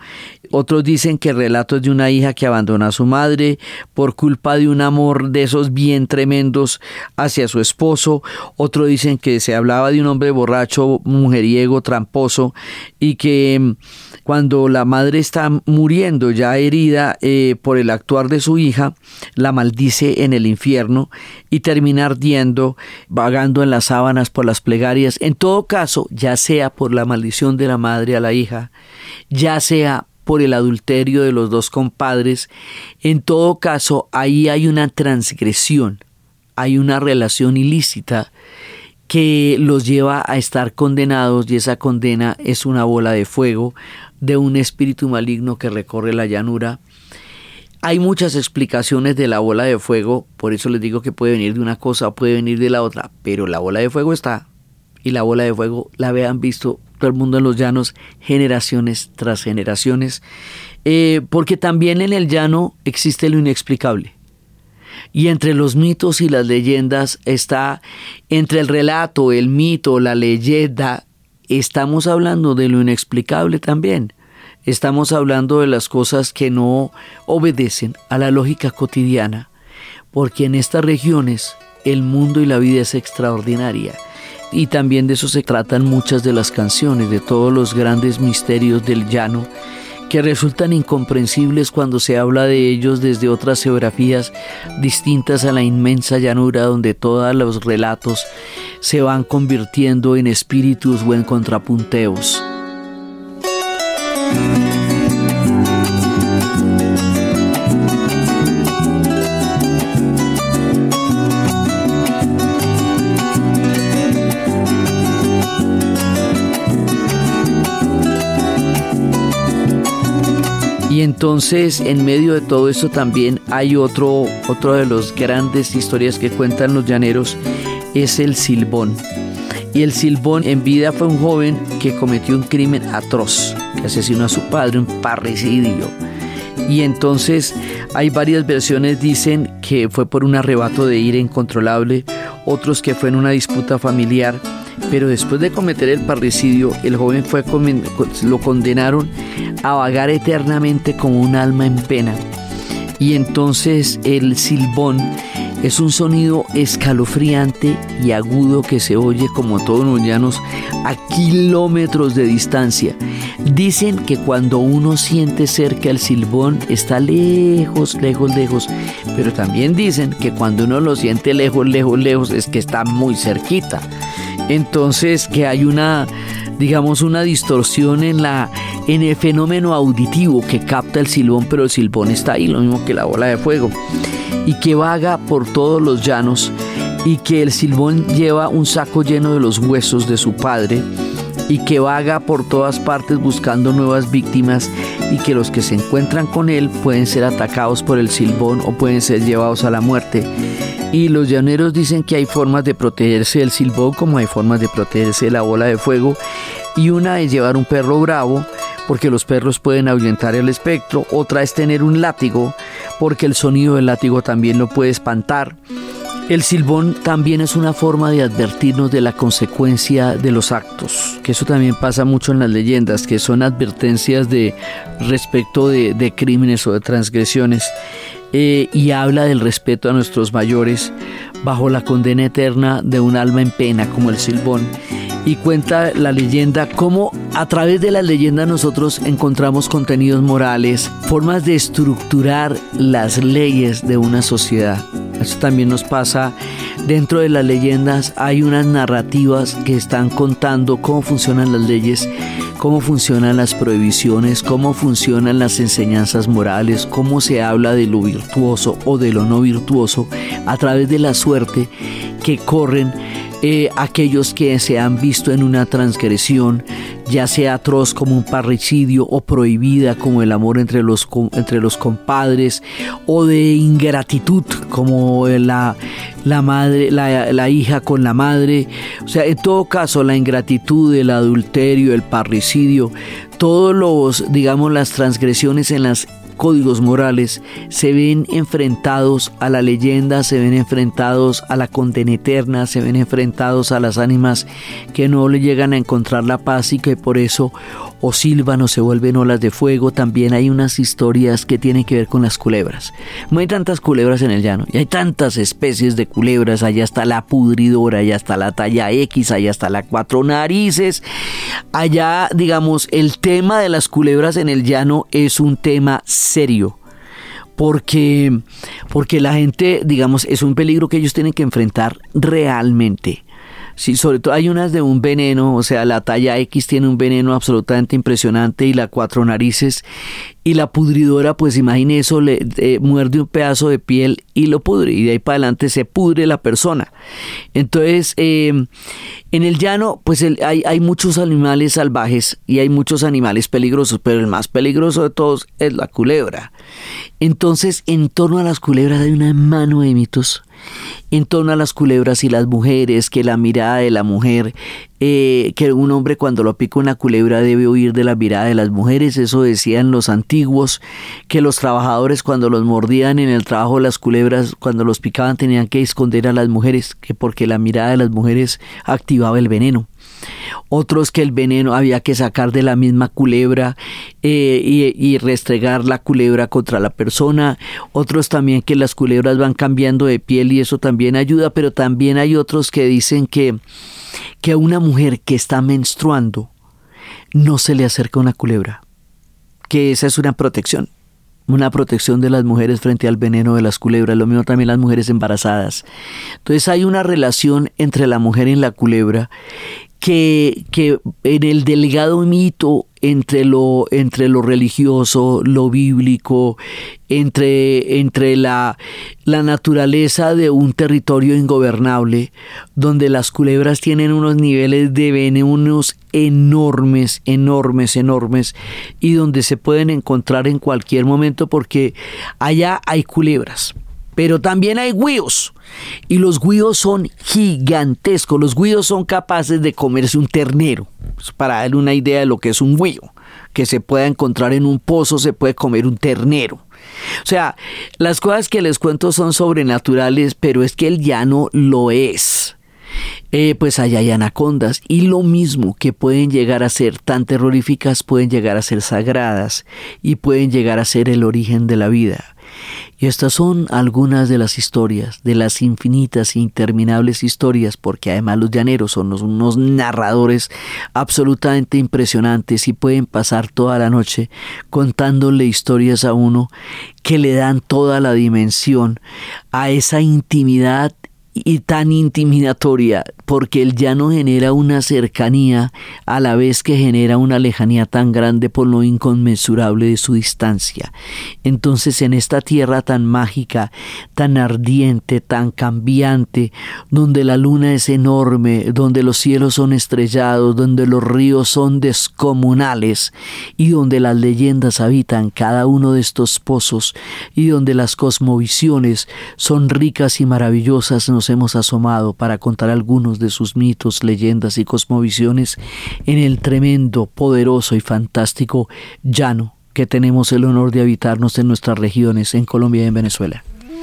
Otros dicen que el relato es de una hija que abandona a su madre por culpa de un amor de esos bien tremendos hacia su esposo. Otros dicen que se hablaba de un hombre borracho, mujeriego, tramposo, y que cuando la madre está muriendo ya herida por el actuar de su hija, la maldice en el infierno y termina ardiendo, vagando en las sábanas por las plegarias. En todo caso, ya sea por la maldición de la madre a la hija, ya sea por el adulterio de los dos compadres, en todo caso ahí hay una transgresión, hay una relación ilícita que los lleva a estar condenados, y esa condena es una bola de fuego de un espíritu maligno que recorre la llanura. Hay muchas explicaciones de la bola de fuego, por eso les digo que puede venir de una cosa o puede venir de la otra, pero la bola de fuego está, y la bola de fuego la habían visto todo el mundo en los llanos, generaciones tras generaciones, porque también en el llano existe lo inexplicable. Y entre los mitos y las leyendas está, entre el relato, el mito, la leyenda, estamos hablando de lo inexplicable también. Estamos hablando de las cosas que no obedecen a la lógica cotidiana, porque en estas regiones el mundo y la vida es extraordinaria. Y también de eso se tratan muchas de las canciones, de todos los grandes misterios del llano, que resultan incomprensibles cuando se habla de ellos desde otras geografías distintas a la inmensa llanura, donde todos los relatos se van convirtiendo en espíritus o en contrapunteos. Y entonces, en medio de todo esto también hay otro de los grandes historias que cuentan los llaneros, es el Silbón. Y el Silbón en vida fue un joven que cometió un crimen atroz, que asesinó a su padre, un parricidio. Y entonces hay varias versiones, dicen que fue por un arrebato de ira incontrolable, otros que fue en una disputa familiar. Pero después de cometer el parricidio, el joven lo condenaron a vagar eternamente como un alma en pena. Y entonces el silbón es un sonido escalofriante y agudo que se oye, como todos los llanos, a kilómetros de distancia. Dicen que cuando uno siente cerca el silbón está lejos, lejos, lejos. Pero también dicen que cuando uno lo siente lejos, lejos, lejos, es que está muy cerquita. Entonces que hay una distorsión en el fenómeno auditivo que capta el silbón, pero el silbón está ahí, lo mismo que la bola de fuego, y que vaga por todos los llanos, y que el silbón lleva un saco lleno de los huesos de su padre, y que vaga por todas partes buscando nuevas víctimas, y que los que se encuentran con él pueden ser atacados por el silbón o pueden ser llevados a la muerte. Y los llaneros dicen que hay formas de protegerse del silbón como hay formas de protegerse de la bola de fuego, y una es llevar un perro bravo, porque los perros pueden ahuyentar el espectro. Otra es tener un látigo, porque el sonido del látigo también lo puede espantar. El silbón también es una forma de advertirnos de la consecuencia de los actos, que eso también pasa mucho en las leyendas, que son advertencias respecto de crímenes o de transgresiones. Y habla del respeto a nuestros mayores bajo la condena eterna de un alma en pena como el silbón. Y cuenta la leyenda cómo a través de la leyenda nosotros encontramos contenidos morales, formas de estructurar las leyes de una sociedad. Eso también nos pasa dentro de las leyendas. Hay unas narrativas que están contando cómo funcionan las leyes, cómo funcionan las prohibiciones, cómo funcionan las enseñanzas morales, cómo se habla de lo virtuoso o de lo no virtuoso a través de la suerte que corren aquellos que se han visto en una transgresión, ya sea atroz como un parricidio o prohibida como el amor entre los compadres, o de ingratitud como la hija con la madre. O sea, en todo caso, la ingratitud, el adulterio, el parricidio, todos las transgresiones en las códigos morales se ven enfrentados a la leyenda, se ven enfrentados a la condena eterna, se ven enfrentados a las ánimas que no le llegan a encontrar la paz y que por eso o silban o se vuelven olas de fuego. También hay unas historias que tienen que ver con las culebras. No hay tantas culebras en el llano y hay tantas especies de culebras. Allá está la pudridora, allá está la talla X, allá está la cuatro narices. Allá, digamos, el tema de las culebras en el llano es un tema serio. Porque la gente, digamos, es un peligro que ellos tienen que enfrentar realmente. Sí, sobre todo hay unas de un veneno, o sea, la talla X tiene un veneno absolutamente impresionante y la cuatro narices y la pudridora, pues imagine eso, muerde un pedazo de piel y lo pudre y de ahí para adelante se pudre la persona. Entonces, en el llano, pues hay muchos animales salvajes y hay muchos animales peligrosos, pero el más peligroso de todos es la culebra. Entonces, en torno a las culebras hay una mano de mitos. En torno a las culebras y las mujeres, que la mirada de la mujer, que un hombre cuando lo pica una culebra debe huir de la mirada de las mujeres. Eso decían los antiguos, que los trabajadores cuando los mordían en el trabajo, las culebras cuando los picaban tenían que esconder a las mujeres, que porque la mirada de las mujeres activaba el veneno. Otros que el veneno había que sacar de la misma culebra y restregar la culebra contra la persona. Otros también que las culebras van cambiando de piel y eso también ayuda, pero también hay otros que dicen que a una mujer que está menstruando no se le acerca una culebra, que esa es una protección de las mujeres frente al veneno de las culebras. Lo mismo también las mujeres embarazadas. Entonces hay una relación entre la mujer y la culebra que en el delgado mito entre lo religioso, lo bíblico, entre la naturaleza de un territorio ingobernable, donde las culebras tienen unos niveles de venenos enormes, y donde se pueden encontrar en cualquier momento, porque allá hay culebras. Pero también hay güíos, y los güíos son gigantescos. Los güíos son capaces de comerse un ternero. Para darle una idea de lo que es un güío, que se pueda encontrar en un pozo, se puede comer un ternero. O sea, las cosas que les cuento son sobrenaturales, pero es que el llano lo es. Pues allá hay anacondas, y lo mismo que pueden llegar a ser tan terroríficas, pueden llegar a ser sagradas y pueden llegar a ser el origen de la vida. Y estas son algunas de las historias, de las infinitas e interminables historias, porque además los llaneros son unos narradores absolutamente impresionantes y pueden pasar toda la noche contándole historias a uno que le dan toda la dimensión a esa intimidad y tan intimidatoria, porque el llano genera una cercanía a la vez que genera una lejanía tan grande por lo inconmensurable de su distancia. Entonces, en esta tierra tan mágica, tan ardiente, tan cambiante, donde la luna es enorme, donde los cielos son estrellados, donde los ríos son descomunales y donde las leyendas habitan cada uno de estos pozos y donde las cosmovisiones son ricas y maravillosas, nos hemos asomado para contar algunos de sus mitos, leyendas y cosmovisiones en el tremendo, poderoso y fantástico llano que tenemos el honor de habitarnos en nuestras regiones, en Colombia y en Venezuela.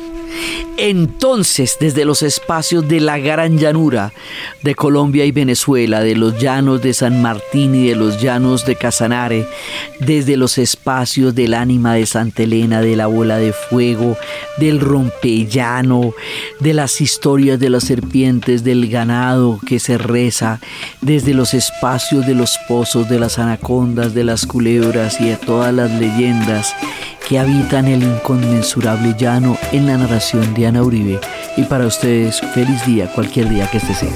Entonces, desde los espacios de la gran llanura de Colombia y Venezuela, de los llanos de San Martín y de los llanos de Casanare, desde los espacios del ánima de Santa Elena, de la bola de fuego, del rompellano, de las historias de las serpientes, del ganado que se reza, desde los espacios de los pozos, de las anacondas, de las culebras y de todas las leyendas que habitan el inconmensurable llano, en la narración de Diana Uribe. Y para ustedes, feliz día, cualquier día que este sea.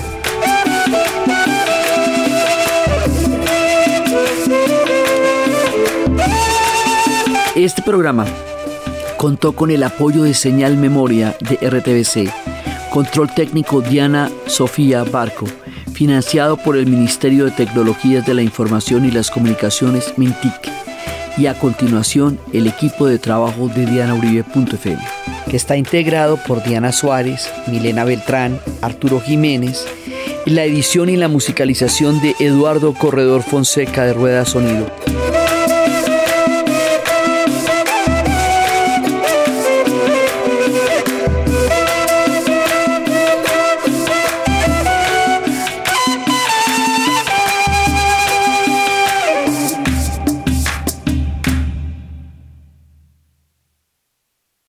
Este programa contó con el apoyo de Señal Memoria de RTBC, control técnico Diana Sofía Barco, financiado por el Ministerio de Tecnologías de la Información y las Comunicaciones, MINTIC. Y a continuación, el equipo de trabajo de DianaUribe.fm, que está integrado por Diana Suárez, Milena Beltrán, Arturo Jiménez, y la edición y la musicalización de Eduardo Corredor Fonseca de Rueda Sonido.